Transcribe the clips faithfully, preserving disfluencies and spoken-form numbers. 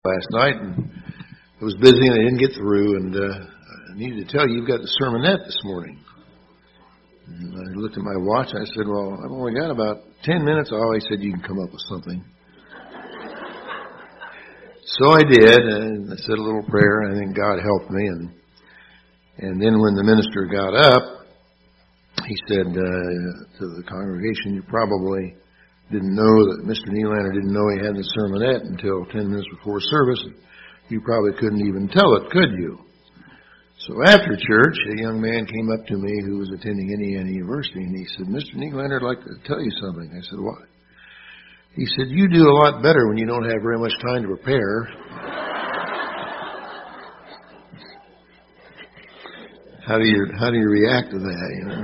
last night, and I was busy and I didn't get through, and uh, I needed to tell you, you've got the sermonette this morning. And I looked at my watch, and I said, well, I've only got about ten minutes. I always said you can come up with something. So I did, and I said a little prayer, and I think God helped me. And and then when the minister got up, he said uh, to the congregation, you probably didn't know that Mister Nylander didn't know he had the sermonette until ten minutes before service. You probably couldn't even tell it, could you? So after church, a young man came up to me who was attending Indiana University, and he said, Mister Nylander, I'd like to tell you something. I said, what? He said, you do a lot better when you don't have very much time to prepare. How do you how do you react to that, you know?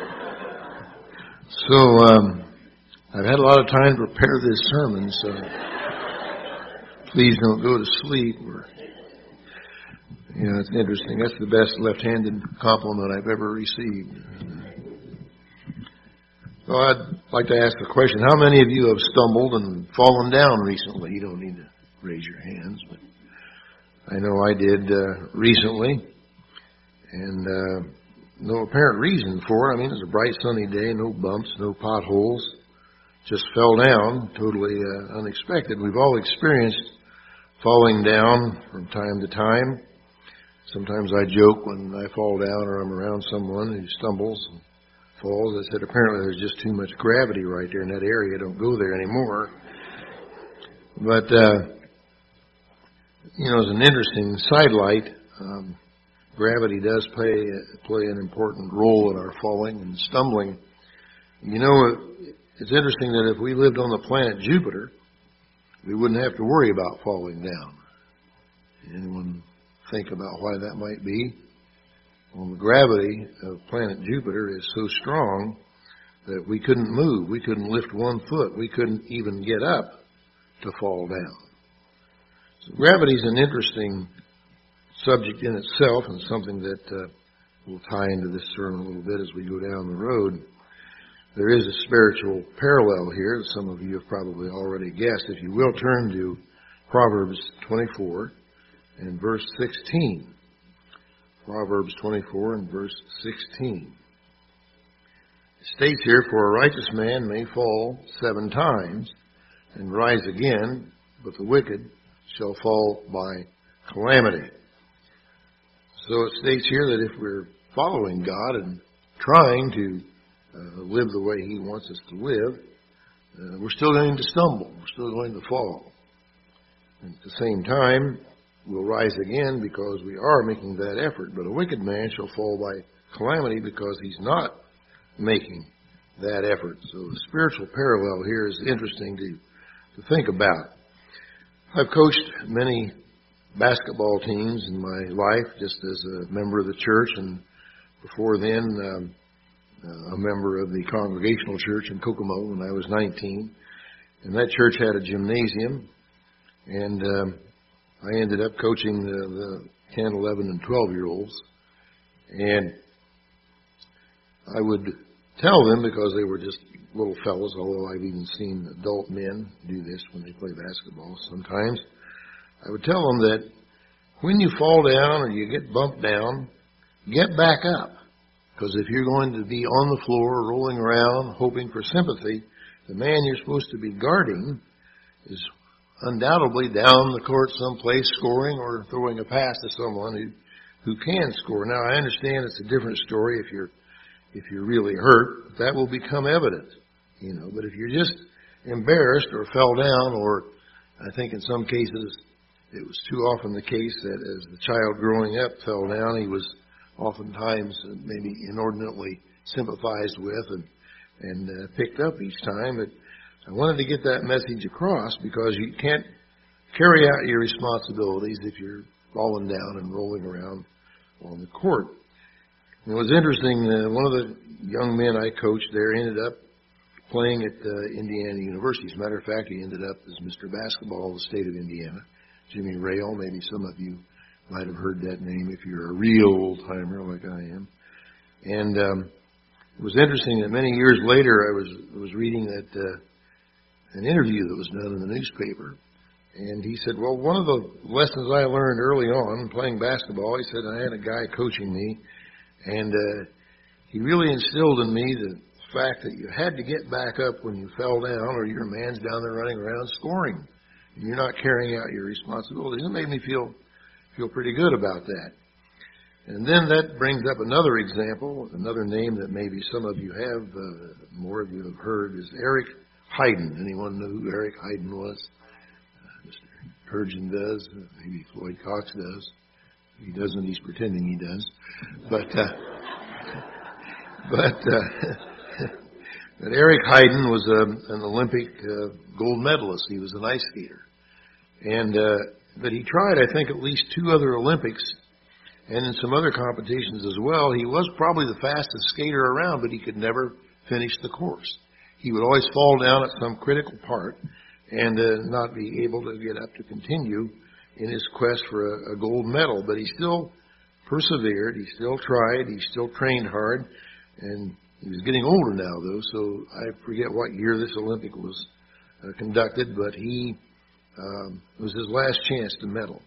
So um I've had a lot of time to prepare this sermon, so please don't go to sleep. Or, you know, it's interesting. That's the best left-handed compliment I've ever received. So I'd like to ask the question, how many of you have stumbled and fallen down recently? You don't need to raise your hands, but I know I did uh, recently. And uh, no apparent reason for it. I mean, it was a bright sunny day, no bumps, no potholes. Just fell down, totally uh, unexpected. We've all experienced falling down from time to time. Sometimes I joke when I fall down or I'm around someone who stumbles and falls. I said, apparently there's just too much gravity right there in that area. Don't go there anymore. But, uh, you know, as an interesting sidelight, um, gravity does play, play an important role in our falling and stumbling. You know, it's interesting that if we lived on the planet Jupiter, we wouldn't have to worry about falling down. Anyone think about why that might be? Well, the gravity of planet Jupiter is so strong that we couldn't move. We couldn't lift one foot. We couldn't even get up to fall down. So gravity is an interesting subject in itself and something that uh, will tie into this sermon a little bit as we go down the road. There is a spiritual parallel here that some of you have probably already guessed. If you will, turn to Proverbs twenty-four and verse sixteen. Proverbs twenty-four and verse sixteen. It states here, for a righteous man may fall seven times and rise again, but the wicked shall fall by calamity. So it states here that if we're following God and trying to Uh, live the way He wants us to live, uh, we're still going to stumble. We're still going to fall. And at the same time, we'll rise again because we are making that effort. But a wicked man shall fall by calamity because he's not making that effort. So the spiritual parallel here is interesting to, to think about. I've coached many basketball teams in my life just as a member of the church, and before then, um, Uh, a member of the Congregational Church in Kokomo when I was nineteen. And that church had a gymnasium. And um, I ended up coaching the, the ten, eleven, and twelve-year-olds. And I would tell them, because they were just little fellows, although I've even seen adult men do this when they play basketball sometimes, I would tell them that when you fall down or you get bumped down, get back up. Because if you're going to be on the floor, rolling around, hoping for sympathy, the man you're supposed to be guarding is undoubtedly down the court someplace scoring or throwing a pass to someone who, who can score. Now, I understand it's a different story if you're if you're really hurt. That will become evident, you know. But if you're just embarrassed or fell down, or I think in some cases it was too often the case that as the child growing up fell down, he was oftentimes maybe inordinately sympathized with and, and uh, picked up each time. But I wanted to get that message across because you can't carry out your responsibilities if you're falling down and rolling around on the court. And it was interesting, uh, one of the young men I coached there ended up playing at uh, Indiana University. As a matter of fact, he ended up as Mister Basketball of the state of Indiana. Jimmy Rayle, maybe some of you might have heard that name if you're a real old-timer like I am. And um, it was interesting that many years later I was I was reading that uh, an interview that was done in the newspaper And he said, well, one of the lessons I learned early on playing basketball, he said, I had a guy coaching me, and uh, he really instilled in me the fact that you had to get back up when you fell down, or your man's down there running around scoring, and you're not carrying out your responsibilities. It made me feel feel pretty good about that. And then that brings up another example, another name that maybe some of you have, uh, more of you have heard, is Eric Heiden. Anyone know who Eric Heiden was? Uh, Mister Turgeon does. Uh, maybe Floyd Cox does. If he doesn't, he's pretending he does. But uh, but, uh, but Eric Heiden was a, an Olympic uh, gold medalist. He was an ice skater. And uh, but he tried, I think, at least two other Olympics. And in some other competitions as well. He was probably the fastest skater around, but he could never finish the course. He would always fall down at some critical part and uh, not be able to get up to continue in his quest for a, a gold medal. But he still persevered. He still tried. He still trained hard. And he was getting older now, though, so I forget what year this Olympic was uh, conducted, but he um, it was his last chance to medal.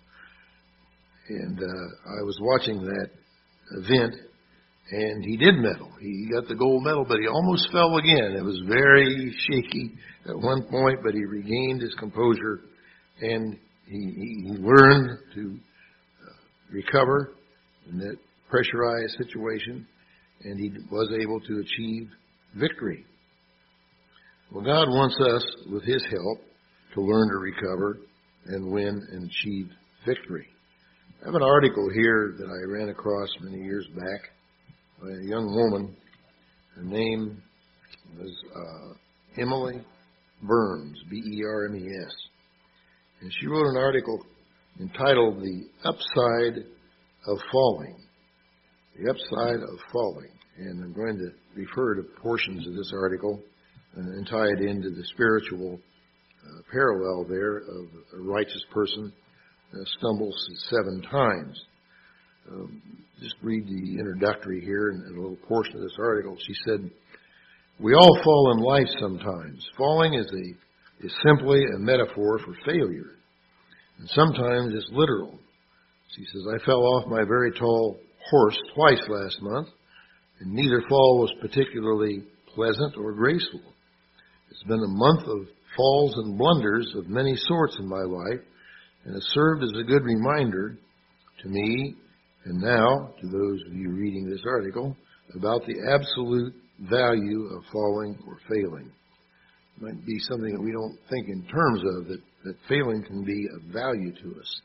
And uh, I was watching that event, and he did medal. He got the gold medal, but he almost fell again. It was very shaky at one point, but he regained his composure, and he, he, he learned to uh, recover in that pressurized situation, and he was able to achieve victory. Well, God wants us, with His help, to learn to recover and win and achieve victory. I have an article here that I ran across many years back by a young woman. Her name was uh, Emily Burns, B E R M E S. And she wrote an article entitled The Upside of Falling. The Upside of Falling. And I'm going to refer to portions of this article and tie it into the spiritual uh, parallel there of a righteous person Uh, stumbles seven times. Um, just read the introductory here and, and a little portion of this article. She said, we all fall in life sometimes. Falling is a is simply a metaphor for failure. And sometimes it's literal. She says, I fell off my very tall horse twice last month, and neither fall was particularly pleasant or graceful. It's been a month of falls and blunders of many sorts in my life, and it served as a good reminder to me, and now to those of you reading this article, about the absolute value of falling or failing. It might be something that we don't think in terms of, that, that failing can be of value to us.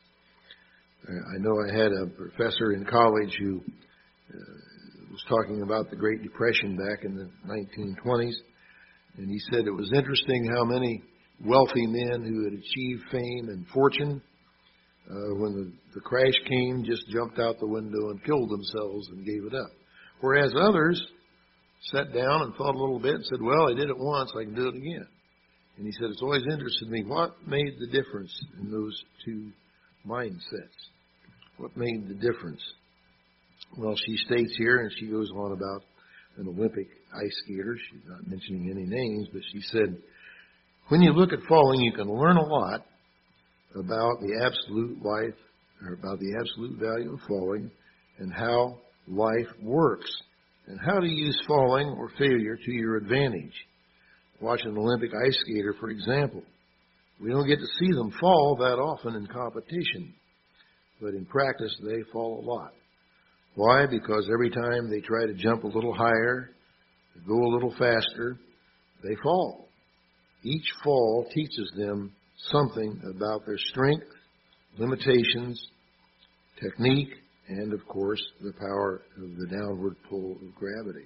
I know I had a professor in college who uh, was talking about the Great Depression back in the nineteen twenties, and he said it was interesting how many wealthy men who had achieved fame and fortune, uh, when the, the crash came, just jumped out the window and killed themselves and gave it up. Whereas others sat down and thought a little bit and said, well, I did it once, I can do it again. And he said, it's always interested me, what made the difference in those two mindsets? What made the difference? Well, she states here, and she goes on about an Olympic ice skater. She's not mentioning any names, but she said, when you look at falling, you can learn a lot about the absolute life, or about the absolute value of falling, and how life works, and how to use falling or failure to your advantage. Watch an Olympic ice skater, for example. We don't get to see them fall that often in competition, but in practice they fall a lot. Why? Because every time they try to jump a little higher, go a little faster, they fall. Each fall teaches them something about their strength, limitations, technique, and, of course, the power of the downward pull of gravity.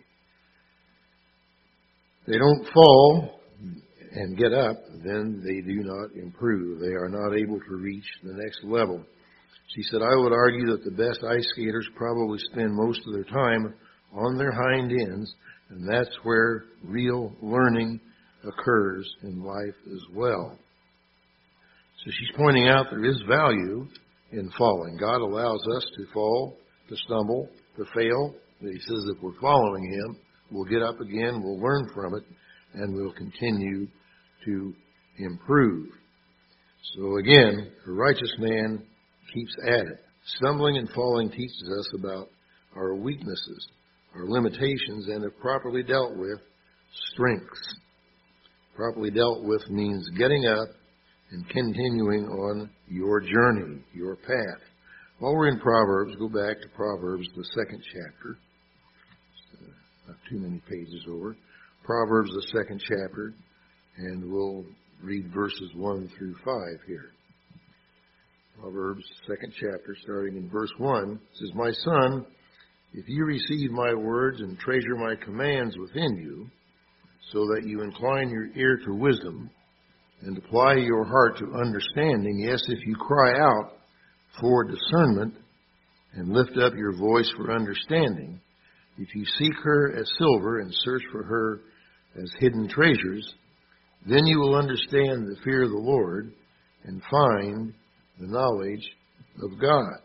They don't fall and get up, then they do not improve. They are not able to reach the next level. She said, I would argue that the best ice skaters probably spend most of their time on their hind ends, and that's where real learning occurs in life as well. So she's pointing out there is value in falling. God allows us to fall, to stumble, to fail. But He says if we're following Him, we'll get up again, we'll learn from it, and we'll continue to improve. So again, a righteous man keeps at it. Stumbling and falling teaches us about our weaknesses, our limitations, and if properly dealt with, strengths. Properly dealt with means getting up and continuing on your journey, your path. While we're in Proverbs, go back to Proverbs, the second chapter. Uh, not too many pages over. Proverbs, the second chapter, and we'll read verses one through five here. Proverbs, second chapter, starting in verse one, says, My son, if you receive my words and treasure my commands within you, so that you incline your ear to wisdom and apply your heart to understanding, yes, if you cry out for discernment and lift up your voice for understanding, if you seek her as silver and search for her as hidden treasures, then you will understand the fear of the Lord and find the knowledge of God.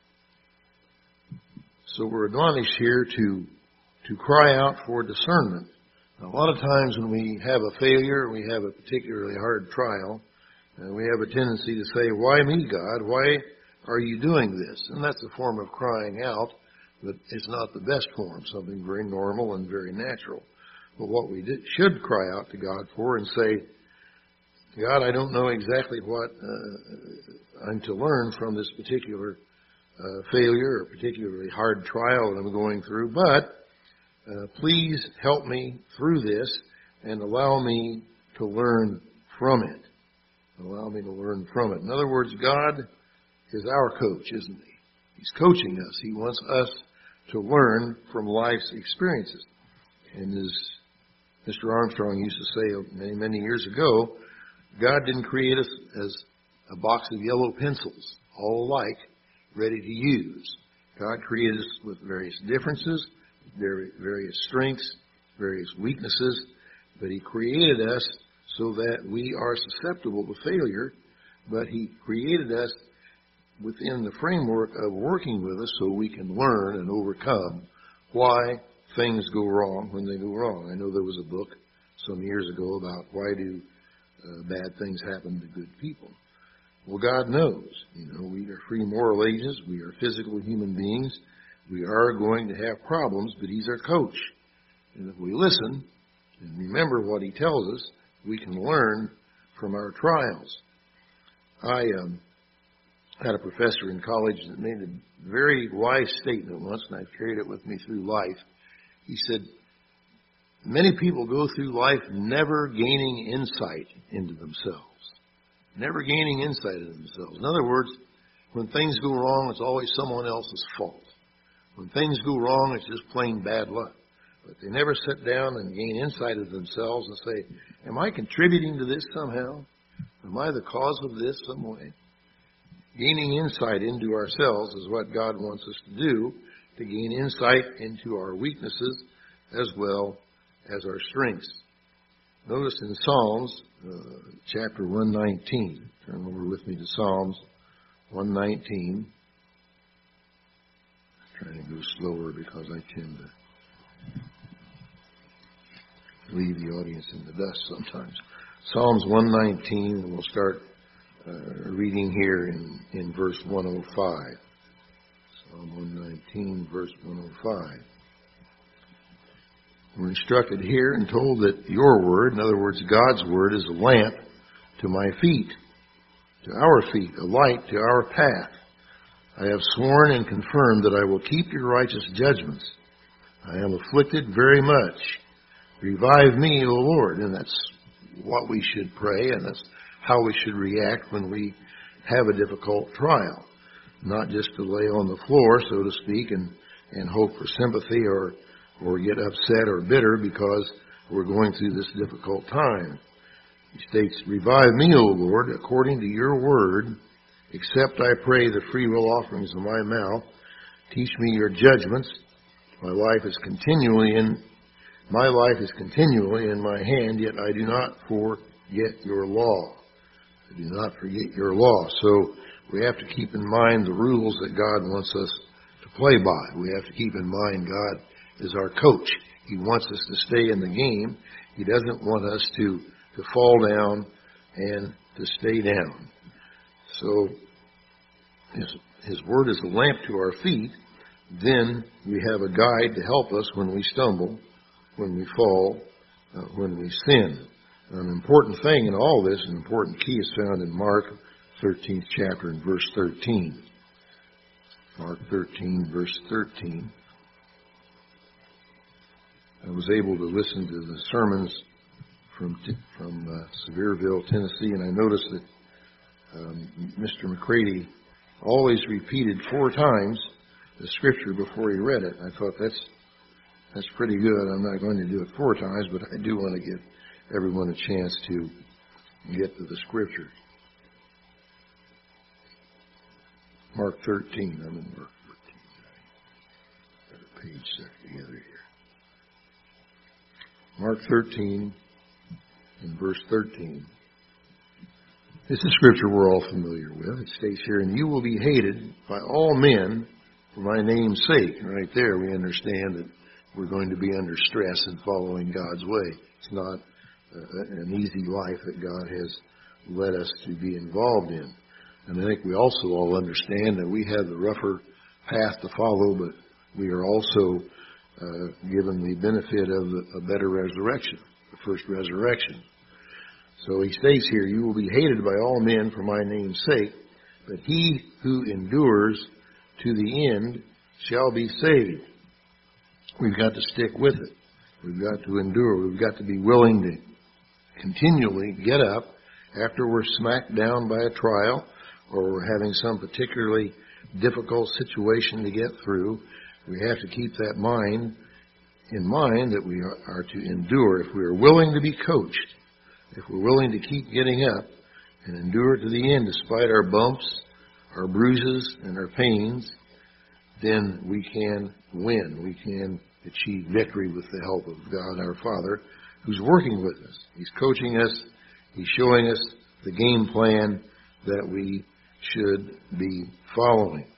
So we're admonished here to, to cry out for discernment. Now, a lot of times when we have a failure, we have a particularly hard trial, and we have a tendency to say, why me, God? Why are you doing this? And that's a form of crying out, but it's not the best form, something very normal and very natural. But what we did, should cry out to God for and say, God, I don't know exactly what uh, I'm to learn from this particular uh, failure or particularly hard trial that I'm going through, but uh, please help me through this and allow me to learn from it. Allow me to learn from it. In other words, God is our coach, isn't he? He's coaching us. He wants us to learn from life's experiences. And as Mister Armstrong used to say many, many years ago, God didn't create us as a box of yellow pencils, all alike, ready to use. God created us with various differences, various strengths, various weaknesses, but he created us so that we are susceptible to failure, but he created us within the framework of working with us so we can learn and overcome why things go wrong when they go wrong. I know there was a book some years ago about why do uh, bad things happen to good people. Well, God knows. You know, we are free moral agents. We are physical human beings. We are going to have problems, but he's our coach. And if we listen and remember what he tells us, we can learn from our trials. I um, had a professor in college that made a very wise statement once, and I've carried it with me through life. He said, many people go through life never gaining insight into themselves. Never gaining insight into themselves. In other words, when things go wrong, it's always someone else's fault. When things go wrong, it's just plain bad luck. But they never sit down and gain insight of themselves and say, am I contributing to this somehow? Am I the cause of this some way? Gaining insight into ourselves is what God wants us to do, to gain insight into our weaknesses as well as our strengths. Notice in Psalms, uh, chapter one nineteen. Turn over with me to Psalms one nineteen. I'm trying to go slower because I tend to leave the audience in the dust sometimes. Psalms one nineteen, and we'll start uh, reading here in, in verse one oh five. Psalm one nineteen, verse one oh five. We're instructed here and told that your word, in other words, God's word, is a lamp to my feet, to our feet, a light to our path. I have sworn and confirmed that I will keep your righteous judgments. I am afflicted very much. Revive me, O Lord. And that's what we should pray, and that's how we should react when we have a difficult trial. Not just to lay on the floor, so to speak, and, and hope for sympathy or or get upset or bitter because we're going through this difficult time. He states, revive me, O Lord, according to your word. Accept, I pray, the freewill offerings of my mouth. Teach me your judgments. My life is continually in my life is continually in my hand, yet I do not forget your law. I do not forget your law. So we have to keep in mind the rules that God wants us to play by. We have to keep in mind God is our coach. He wants us to stay in the game. He doesn't want us to, to fall down and to stay down. So his, his word is a lamp to our feet. Then we have a guide to help us when we stumble, when we fall, uh, when we sin. An important thing in all this, an important key, is found in Mark thirteenth chapter and verse thirteen. Mark thirteen, verse thirteen. I was able to listen to the sermons from from uh, Sevierville, Tennessee, and I noticed that um, Mister McCready always repeated four times the scripture before he read it. I thought that's that's pretty good. I'm not going to do it four times, but I do want to give everyone a chance to get to the scripture. Mark thirteen. I'm in Mark thirteen. Got a page set together here. Mark thirteen and verse thirteen. This is scripture we're all familiar with. It states here, "And you will be hated by all men for my name's sake." Right there we understand that we're going to be under stress in following God's way. It's not uh, an easy life that God has led us to be involved in. And I think we also all understand that we have the rougher path to follow, but we are also uh, given the benefit of the, a better resurrection, the first resurrection. So he states here, "You will be hated by all men for my name's sake, but he who endures to the end shall be saved." We've got to stick with it. We've got to endure. We've got to be willing to continually get up after we're smacked down by a trial or we're having some particularly difficult situation to get through. We have to keep that mind in mind that we are to endure. If we are willing to be coached, if we're willing to keep getting up and endure to the end despite our bumps, our bruises, and our pains, then we can win. We can achieve victory with the help of God our Father, who's working with us. He's coaching us. He's showing us the game plan that we should be following.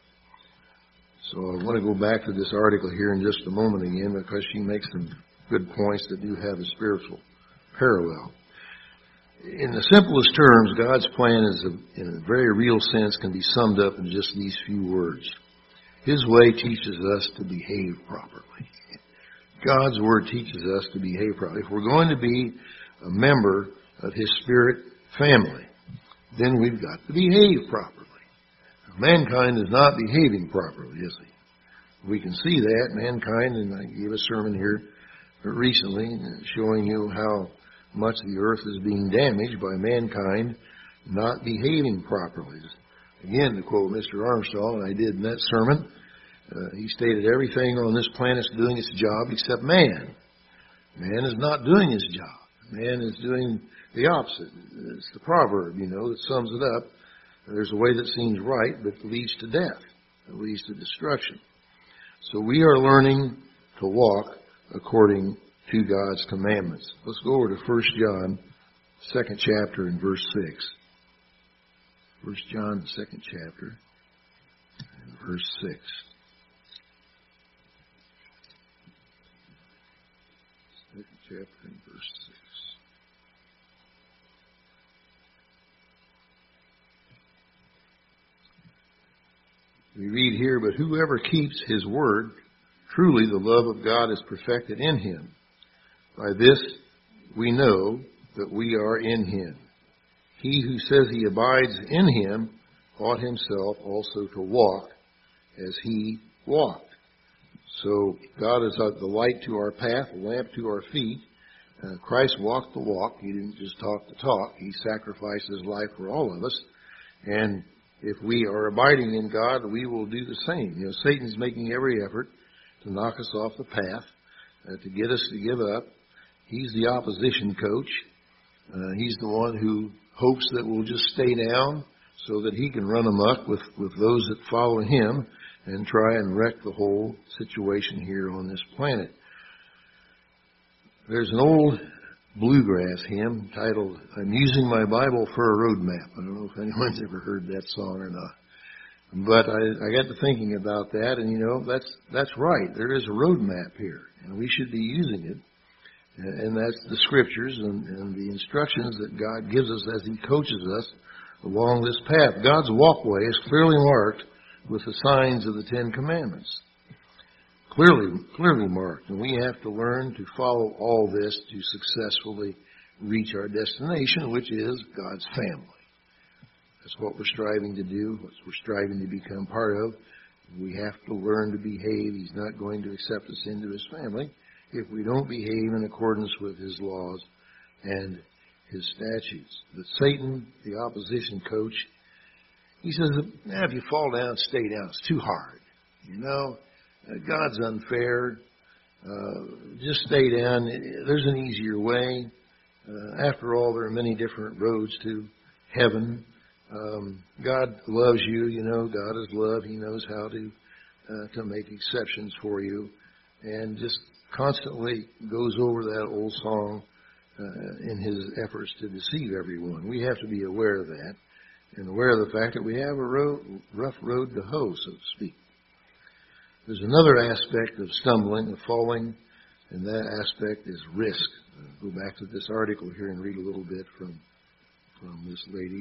So I want to go back to this article here in just a moment again, because she makes some good points that do have a spiritual parallel. In the simplest terms, God's plan is, a, in a very real sense, can be summed up in just these few words. His way teaches us to behave properly. God's Word teaches us to behave properly. If we're going to be a member of His Spirit family, then we've got to behave properly. Mankind is not behaving properly, is he? We can see that. Mankind, and I gave a sermon here recently showing you how much the earth is being damaged by mankind not behaving properly. Again, to quote Mister Armstrong, and I did in that sermon, uh, he stated everything on this planet is doing its job except man. Man is not doing his job. Man is doing the opposite. It's the proverb, you know, that sums it up. There's a way that seems right, but leads to death. It leads to destruction. So we are learning to walk according to God's commandments. Let's go over to First John, second chapter, and verse six. First John, second chapter, and verse six. Second chapter and verse six. We read here, "But whoever keeps his word, truly the love of God is perfected in him. By this we know that we are in him. He who says he abides in him ought himself also to walk as he walked." So God is the light to our path, the lamp to our feet. Uh, Christ walked the walk. He didn't just talk the talk. He sacrificed his life for all of us. And if we are abiding in God, we will do the same. You know, Satan's making every effort to knock us off the path, uh, to get us to give up. He's the opposition coach. Uh, he's the one who hopes that we'll just stay down so that he can run amok with, with those that follow him and try and wreck the whole situation here on this planet. There's an old bluegrass hymn titled, "I'm Using My Bible for a Road Map." I don't know if anyone's ever heard that song or not. But I, I got to thinking about that, and you know, that's that's right. There is a road map here, and we should be using it. And that's the scriptures and, and the instructions that God gives us as he coaches us along this path. God's walkway is clearly marked with the signs of the Ten Commandments. Clearly, clearly marked. And we have to learn to follow all this to successfully reach our destination, which is God's family. That's what we're striving to do, what we're striving to become part of. We have to learn to behave. He's not going to accept us into His family if we don't behave in accordance with His laws and His statutes. But Satan, the opposition coach, he says, nah, if you fall down, stay down. It's too hard. You know, uh, God's unfair. Uh, just stay down. There's an easier way. Uh, after all, there are many different roads to heaven. Um, God loves you. You know, God is love. He knows how to uh, to make exceptions for you. And just constantly goes over that old song uh, in his efforts to deceive everyone. We have to be aware of that and aware of the fact that we have a road, rough road to hoe, so to speak. There's another aspect of stumbling, of falling, and that aspect is risk. I'll go back to this article here and read a little bit from, from this lady.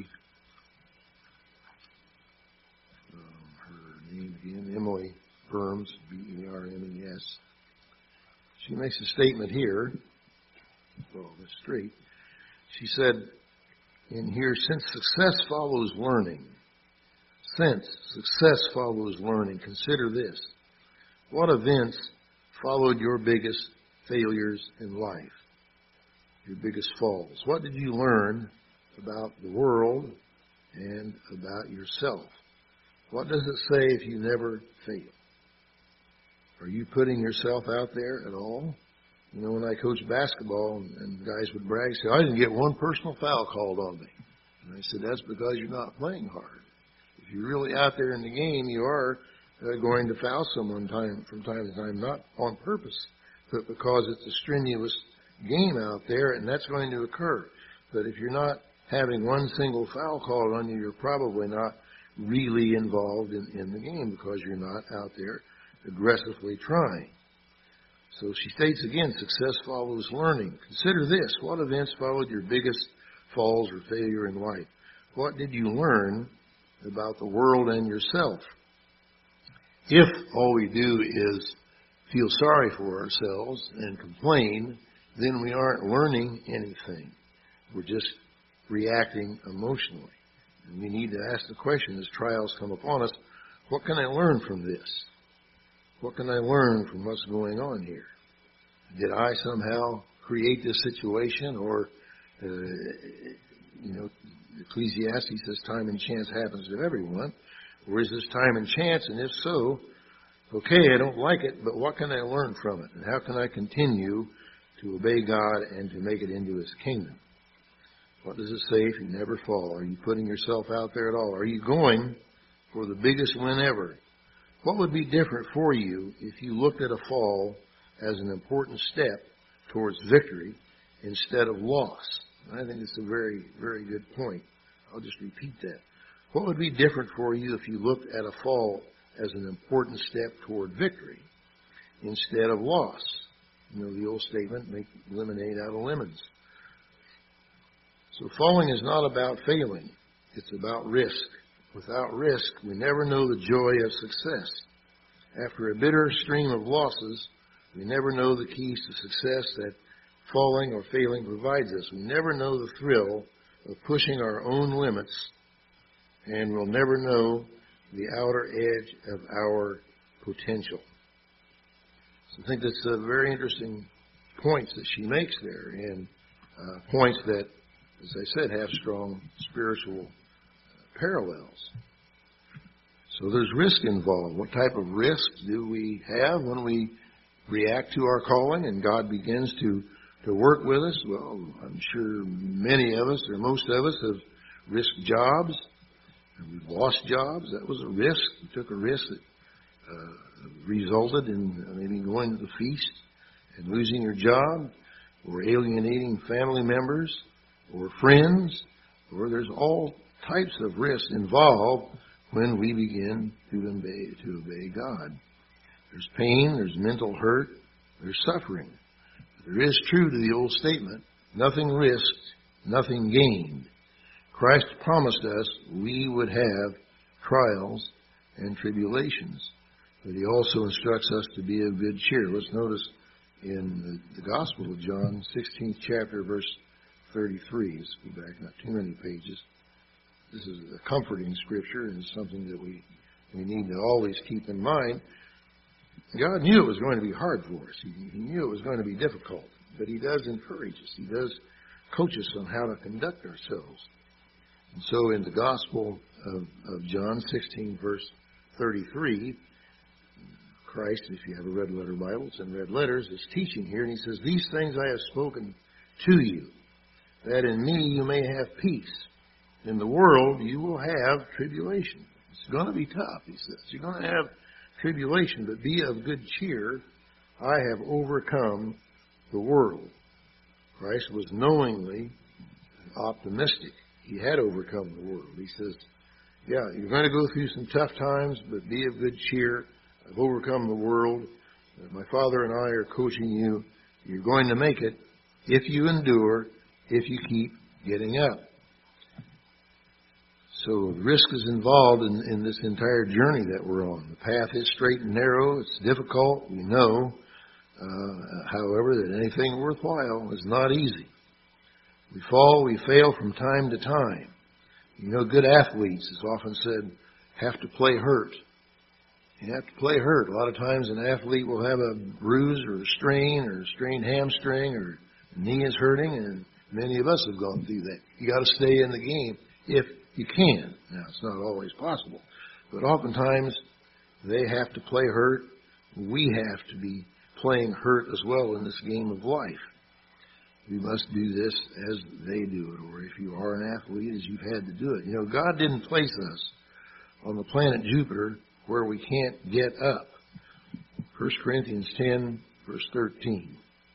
Um, her name again, Emily Burms, B E R M E S. She makes a statement here. Well, that's straight. She said in here, since success follows learning, since success follows learning, consider this. What events followed your biggest failures in life? Your biggest falls? What did you learn about the world and about yourself? What does it say if you never fail? Are you putting yourself out there at all? You know, when I coached basketball and, and guys would brag, say, I didn't get one personal foul called on me. And I said, that's because you're not playing hard. If you're really out there in the game, you are uh, going to foul someone time, from time to time, not on purpose, but because it's a strenuous game out there, and that's going to occur. But if you're not having one single foul called on you, you're probably not really involved in, in the game because you're not out there aggressively trying. So she states again, success follows learning. Consider this. What events followed your biggest falls or failure in life? What did you learn about the world and yourself? If all we do is feel sorry for ourselves and complain, then we aren't learning anything. We're just reacting emotionally. And we need to ask the question as trials come upon us, what can I learn from this? What can I learn from what's going on here? Did I somehow create this situation? Or, uh, you know, Ecclesiastes says time and chance happens to everyone. Or is this time and chance? And if so, okay, I don't like it, but what can I learn from it? And how can I continue to obey God and to make it into His kingdom? What does it say if you never fall? Are you putting yourself out there at all? Are you going for the biggest win ever? What would be different for you if you looked at a fall as an important step towards victory instead of loss? And I think it's a very, very good point. I'll just repeat that. What would be different for you if you looked at a fall as an important step toward victory instead of loss? You know, the old statement, make lemonade out of lemons. So falling is not about failing. It's about risk. Without risk, we never know the joy of success. After a bitter stream of losses, we never know the keys to success that falling or failing provides us. We never know the thrill of pushing our own limits, and we'll never know the outer edge of our potential. So I think that's a very interesting points that she makes there, and uh, points that, as I said, have strong spiritual parallels. So there's risk involved. What type of risk do we have when we react to our calling and God begins to, to work with us? Well, I'm sure many of us, or most of us, have risked jobs. And we've lost jobs. That was a risk. We took a risk that uh, resulted in maybe going to the feast and losing your job, or alienating family members, or friends, or there's all types of risks involved when we begin to obey, to obey God. There's pain, there's mental hurt, there's suffering. There is true to the old statement, nothing risked, nothing gained. Christ promised us we would have trials and tribulations, but he also instructs us to be of good cheer. Let's notice in the, the Gospel of John, sixteenth chapter, verse thirty-three. Let's go back not too many pages. This is a comforting scripture, and it's something that we, we need to always keep in mind. God knew it was going to be hard for us. He, he knew it was going to be difficult, but he does encourage us. He does coach us on how to conduct ourselves. And so in the Gospel of, of John sixteen, verse thirty-three, Christ, if you have a red letter Bible, it's in red letters, is teaching here, and he says, "These things I have spoken to you, that in me you may have peace. In the world you will have tribulation." It's going to be tough, he says. You're going to have tribulation, but be of good cheer. I have overcome the world. Christ was knowingly optimistic. He had overcome the world. He says, yeah, you're going to go through some tough times, but be of good cheer. I've overcome the world. My Father and I are coaching you. You're going to make it if you endure, if you keep getting up. So risk is involved in, in this entire journey that we're on. The path is straight and narrow. It's difficult. We know, uh, however, that anything worthwhile is not easy. We fall, we fail from time to time. You know, good athletes, it's often said, have to play hurt. You have to play hurt. A lot of times an athlete will have a bruise or a strain or a strained hamstring or knee is hurting, and many of us have gone through that. You got to stay in the game if you can. Now, it's not always possible, but oftentimes they have to play hurt. We have to be playing hurt as well in this game of life. We must do this as they do it, or if you are an athlete, as you've had to do it. You know, God didn't place us on the planet Jupiter where we can't get up. First Corinthians ten, verse thirteen.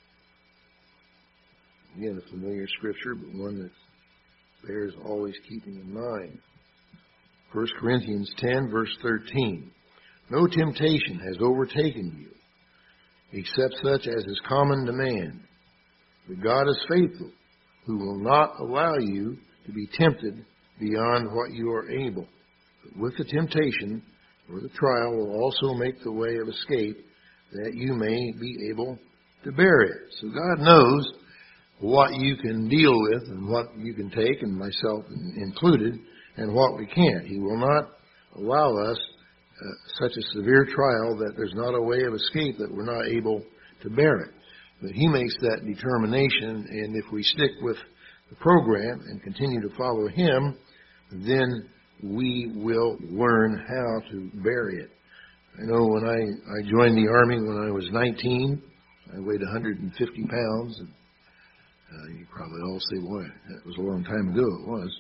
Again, a familiar scripture, but one that bears always keeping in mind. First Corinthians ten, verse thirteen. No temptation has overtaken you, except such as is common to man. But God is faithful, who will not allow you to be tempted beyond what you are able. But with the temptation, or the trial, will also make the way of escape, that you may be able to bear it. So God knows what you can deal with and what you can take, and myself included, and what we can't. He will not allow us uh, such a severe trial that there's not a way of escape, that we're not able to bear it. But he makes that determination, and if we stick with the program and continue to follow him, then we will learn how to bear it. I know when I, I joined the Army when I was nineteen, I weighed one hundred fifty pounds. And, uh, you probably all say, boy, that was a long time ago. It was.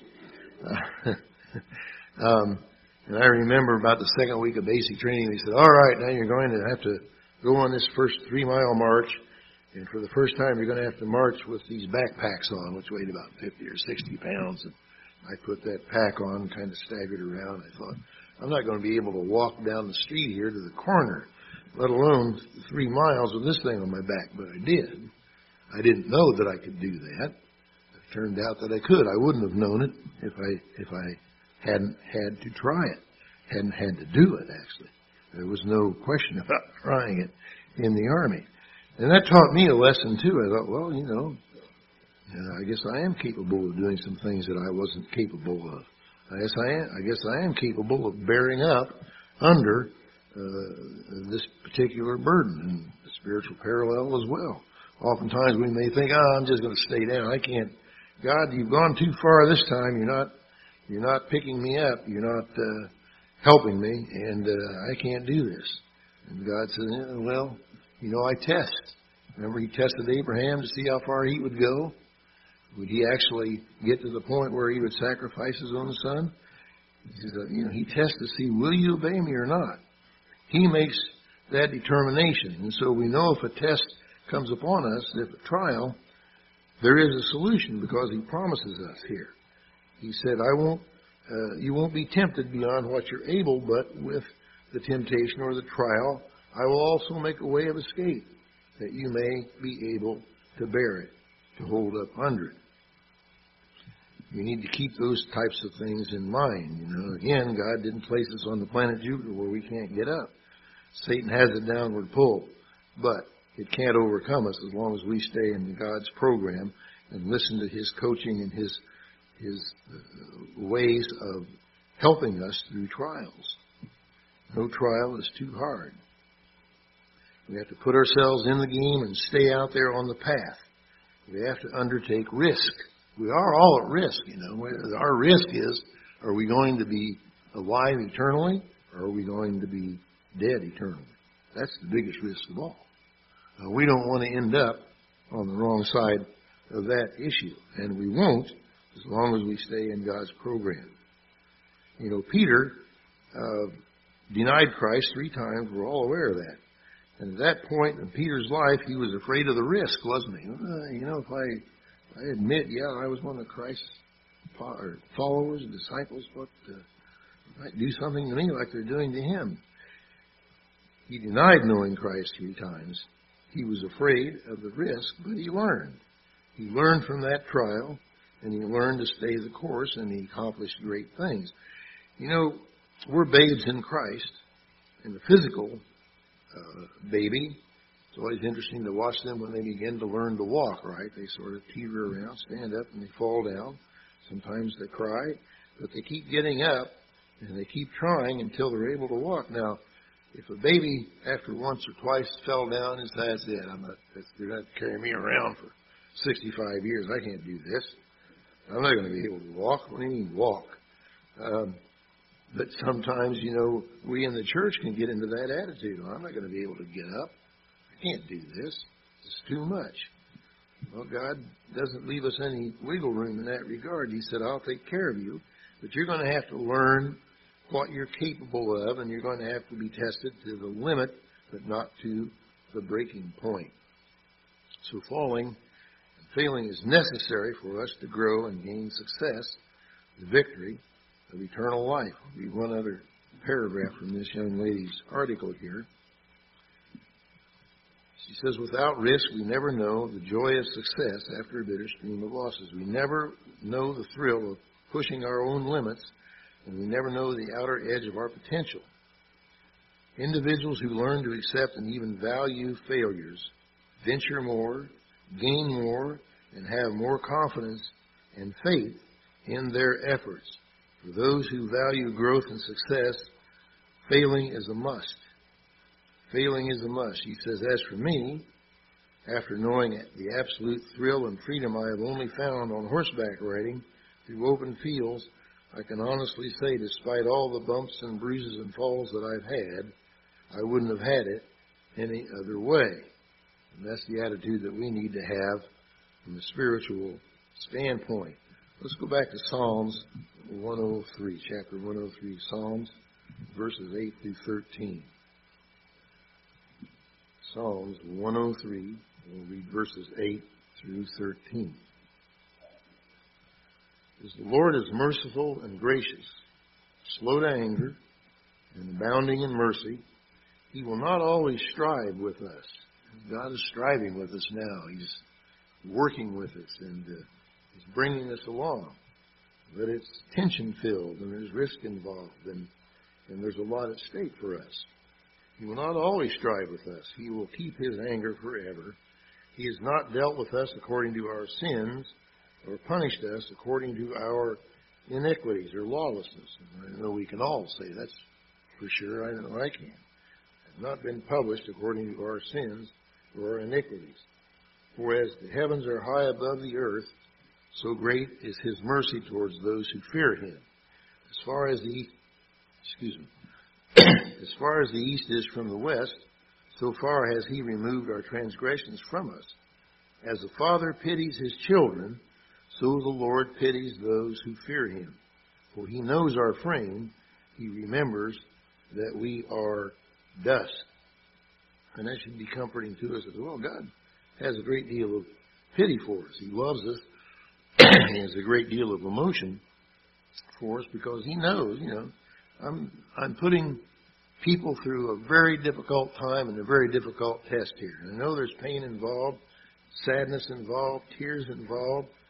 Uh, um, and I remember about the second week of basic training, they said, all right, now you're going to have to go on this first three-mile march. And for the first time, you're going to have to march with these backpacks on, which weighed about fifty or sixty pounds. And I put that pack on, kind of staggered around. I thought, I'm not going to be able to walk down the street here to the corner, let alone three miles with this thing on my back. But I did. I didn't know that I could do that. It turned out that I could. I wouldn't have known it if I if I hadn't had to try it, hadn't had to do it, actually. There was no question about trying it in the Army. And that taught me a lesson, too. I thought, well, you know, uh, I guess I am capable of doing some things that I wasn't capable of. I guess I am, I guess I am capable of bearing up under uh, this particular burden, and the spiritual parallel as well. Oftentimes we may think, oh, I'm just going to stay down. I can't. God, you've gone too far this time. You're not, you're not picking me up. You're not uh, helping me, and uh, I can't do this. And God says, yeah, well, you know, I test. Remember, he tested Abraham to see how far he would go. Would he actually get to the point where he would sacrifice his own son? He says, you know, he tests to see, will you obey me or not? He makes that determination. And so we know if a test comes upon us, if a trial, there is a solution, because he promises us here. He said, I won't, uh, you won't be tempted beyond what you're able, but with the temptation or the trial, I will also make a way of escape, that you may be able to bear it, to hold up under it. We need to keep those types of things in mind. You know, again, God didn't place us on the planet Jupiter where we can't get up. Satan has a downward pull, but it can't overcome us as long as we stay in God's program and listen to His coaching and His His ways of helping us through trials. No trial is too hard. We have to put ourselves in the game and stay out there on the path. We have to undertake risk. We are all at risk, you know. Our risk is, are we going to be alive eternally, or are we going to be dead eternally? That's the biggest risk of all. Uh, we don't want to end up on the wrong side of that issue, and we won't as long as we stay in God's program. You know, Peter uh, denied Christ three times. We're all aware of that. And at that point in Peter's life, he was afraid of the risk, wasn't he? Uh, you know, if I I admit, yeah, I was one of Christ's followers and disciples, but uh, might do something to me like they're doing to him. He denied knowing Christ three times. He was afraid of the risk, but he learned. He learned from that trial, and he learned to stay the course, and he accomplished great things. You know, we're babes in Christ, and the physical uh, baby, it's always interesting to watch them when they begin to learn to walk, right? They sort of teeter around, stand up, and they fall down. Sometimes they cry, but they keep getting up, and they keep trying until they're able to walk. Now, if a baby, after once or twice, fell down, and says, that's it, I'm not, that's, they're not carrying me around for sixty-five years. I can't do this. I'm not going to be able to walk. What do you mean walk? Um, but sometimes, you know, we in the church can get into that attitude. Well, I'm not going to be able to get up. I can't do this. It's too much. Well, God doesn't leave us any wiggle room in that regard. He said, I'll take care of you, but you're going to have to learn what you're capable of, and you're going to have to be tested to the limit, but not to the breaking point. So falling and failing is necessary for us to grow and gain success, the victory of eternal life. I'll read one other paragraph from this young lady's article here. She says, without risk, we never know the joy of success after a bitter stream of losses. We never know the thrill of pushing our own limits, and we never know the outer edge of our potential. Individuals who learn to accept and even value failures venture more, gain more, and have more confidence and faith in their efforts. For those who value growth and success, failing is a must. Failing is a must. He says, as for me, after knowing the absolute thrill and freedom I have only found on horseback riding through open fields, I can honestly say, despite all the bumps and bruises and falls that I've had, I wouldn't have had it any other way. And that's the attitude that we need to have from a spiritual standpoint. Let's go back to Psalms one oh three, chapter one oh three, Psalms, verses eight through thirteen. Psalms one oh three, we'll read verses eight through thirteen. As the Lord is merciful and gracious, slow to anger, and abounding in mercy, He will not always strive with us. God is striving with us now. He's working with us, and uh, He's bringing us along. But it's tension-filled, and there's risk involved, and, and there's a lot at stake for us. He will not always strive with us. He will keep His anger forever. He has not dealt with us according to our sins, or punished us according to our iniquities or lawlessness. And I know we can all say that's for sure. I know I can. Have not been published according to our sins or our iniquities. For as the heavens are high above the earth, so great is His mercy towards those who fear Him. As far as the east, excuse me, as far as the east is from the west, so far has He removed our transgressions from us. As the Father pities His children, so the Lord pities those who fear Him. For He knows our frame. He remembers that we are dust. And that should be comforting to us as well. God has a great deal of pity for us. He loves us. He has a great deal of emotion for us because He knows, you know, I'm, I'm putting people through a very difficult time and a very difficult test here. And I know there's pain involved, sadness involved, tears involved.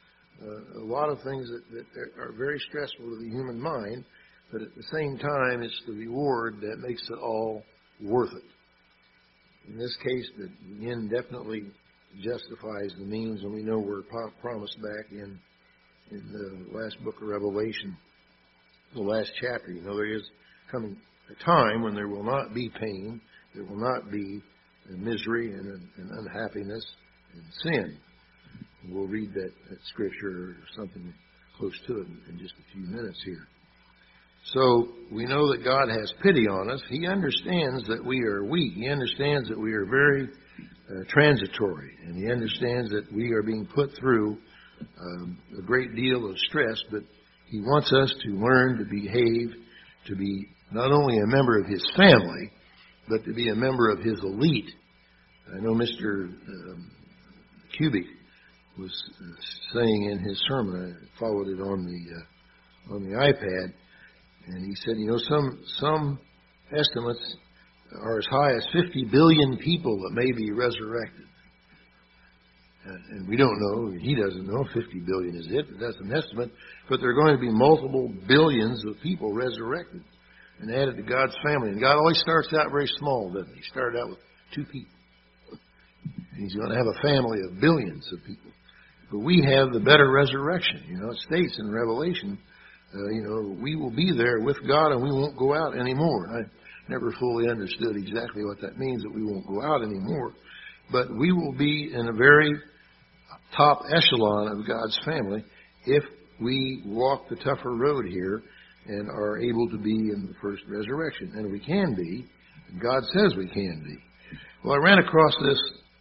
uh, a lot of things that, that are very stressful to the human mind, but at the same time, it's the reward that makes it all worth it. In this case, the end definitely justifies the means, and we know we're promised back in in the last book of Revelation, the last chapter. You know, there is coming a time when there will not be pain, there will not be misery and, and unhappiness and sin. And we'll read that, that scripture or something close to it in, in just a few minutes here. So we know that God has pity on us. He understands that we are weak. He understands that we are very uh, transitory. And He understands that we are being put through um, a great deal of stress. But He wants us to learn to behave, to be not only a member of His family, but to be a member of His elite. I know Mister Um, Kubik was uh, saying in his sermon, I followed it on the uh, on the iPad, and he said, you know, some some estimates are as high as fifty billion people that may be resurrected. And, and we don't know, he doesn't know, fifty billion is it, but that's an estimate. But there are going to be multiple billions of people resurrected and added to God's family. And God always starts out very small, doesn't He? He started out with two people. And He's going to have a family of billions of people. But we have the better resurrection. You know, it states in Revelation, uh, you know, we will be there with God and we won't go out anymore. I never fully understood exactly what that means, that we won't go out anymore. But we will be in a very top echelon of God's family if we walk the tougher road here and are able to be in the first resurrection. And we can be. God says we can be. Well, I ran across this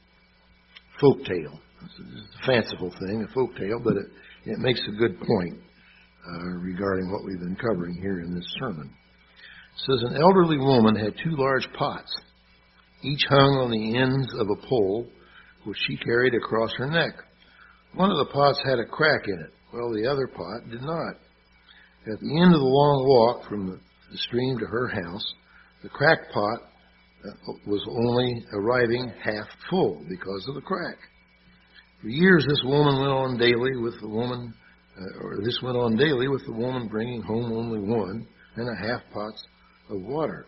folk tale. It's a fanciful thing, a folk tale, but it, it makes a good point uh, regarding what we've been covering here in this sermon. It says, an elderly woman had two large pots, each hung on the ends of a pole, which she carried across her neck. One of the pots had a crack in it, while the other pot did not. At the end of the long walk from the, the stream to her house, the cracked pot uh, was only arriving half full because of the crack. For years, this woman went on daily with the woman, uh, or this went on daily with the woman bringing home only one and a half pots of water.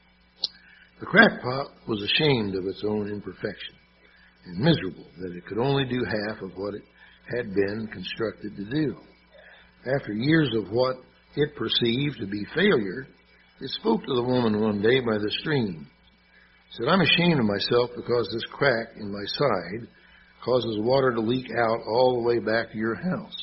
The cracked pot was ashamed of its own imperfection and miserable that it could only do half of what it had been constructed to do. After years of what it perceived to be failure, it spoke to the woman one day by the stream. It said, I'm ashamed of myself because this crack in my side causes water to leak out all the way back to your house.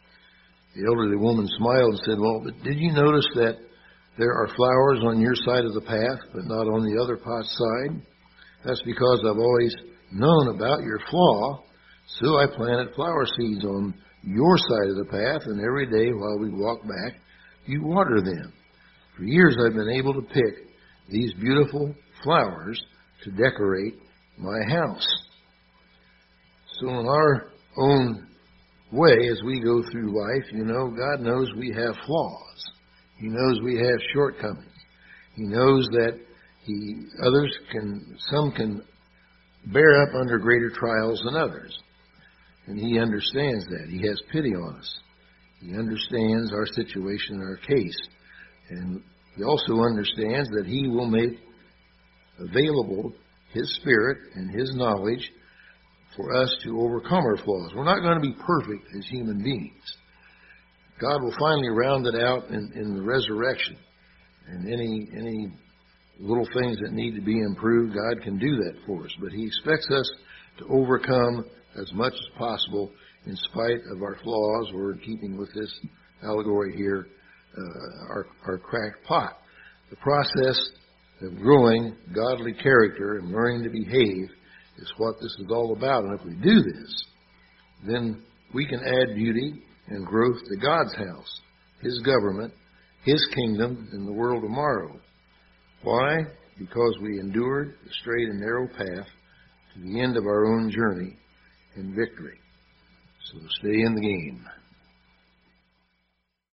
The elderly woman smiled and said, well, but did you notice that there are flowers on your side of the path, but not on the other pot's side? That's because I've always known about your flaw, so I planted flower seeds on your side of the path, and every day while we walk back, you water them. For years I've been able to pick these beautiful flowers to decorate my house. So in our own way, as we go through life, you know, God knows we have flaws. He knows we have shortcomings. He knows that he others can, some can bear up under greater trials than others. And He understands that. He has pity on us. He understands our situation, our case. And He also understands that He will make available His Spirit and His knowledge for us to overcome our flaws. We're not going to be perfect as human beings. God will finally round it out in, in the resurrection. And any any little things that need to be improved, God can do that for us. But He expects us to overcome as much as possible in spite of our flaws, or in keeping with this allegory here, uh, our, our cracked pot. The process of growing godly character and learning to behave is what this is all about. And if we do this, then we can add beauty and growth to God's house, His government, His kingdom in the world tomorrow. Why? Because we endured the straight and narrow path to the end of our own journey in victory. So stay in the game.